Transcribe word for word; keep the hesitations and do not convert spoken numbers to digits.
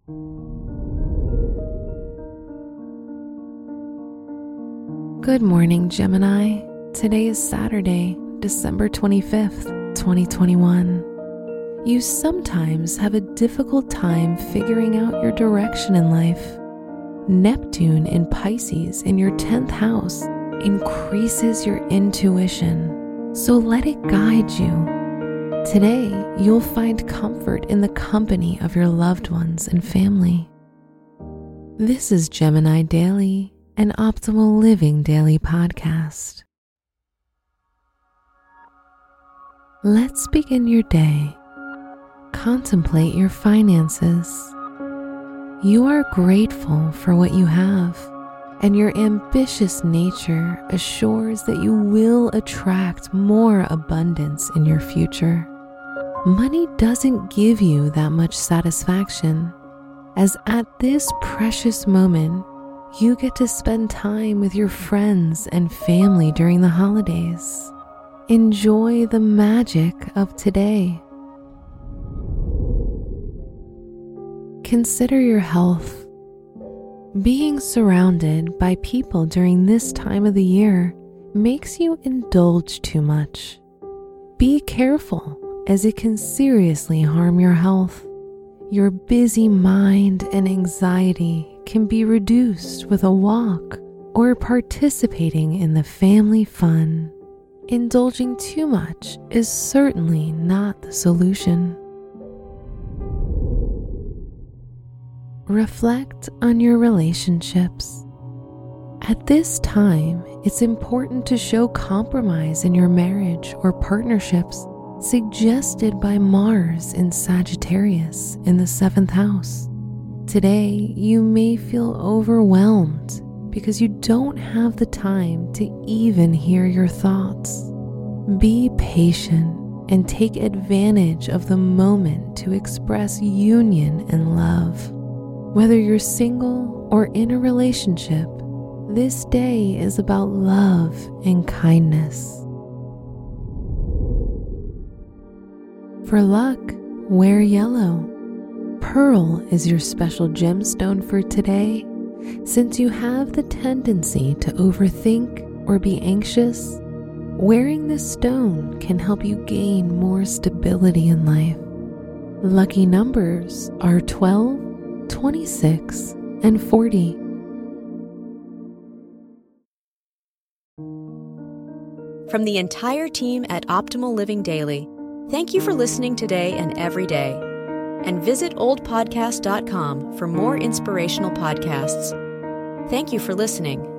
Good morning, Gemini. Today is Saturday, December twenty-fifth, twenty twenty-one. You sometimes have a difficult time figuring out your direction in life. Neptune in Pisces in your tenth house increases your intuition, so let it guide you. Today, you'll find comfort in the company of your loved ones and family. This is Gemini Daily, an Optimal Living Daily podcast. Let's begin your day. Contemplate your finances. You are grateful for what you have, and your ambitious nature assures that you will attract more abundance in your future. Money doesn't give you that much satisfaction, as at this precious moment, you get to spend time with your friends and family during the holidays. Enjoy the magic of today. Consider your health. Being surrounded by people during this time of the year makes you indulge too much. Be careful, as it can seriously harm your health. Your busy mind and anxiety can be reduced with a walk or participating in the family fun. Indulging too much is certainly not the solution. Reflect on your relationships. At this time, it's important to show compromise in your marriage or partnerships, suggested by Mars in Sagittarius in the seventh house. Today, you may feel overwhelmed because you don't have the time to even hear your thoughts. Be patient and take advantage of the moment to express union and love. Whether you're single or in a relationship, this day is about love and kindness. For luck, wear yellow. Pearl is your special gemstone for today. Since you have the tendency to overthink or be anxious, wearing this stone can help you gain more stability in life. Lucky numbers are twelve, twenty-six, and forty. From the entire team at Optimal Living Daily, thank you for listening today and every day. And visit old podcast dot com for more inspirational podcasts. Thank you for listening.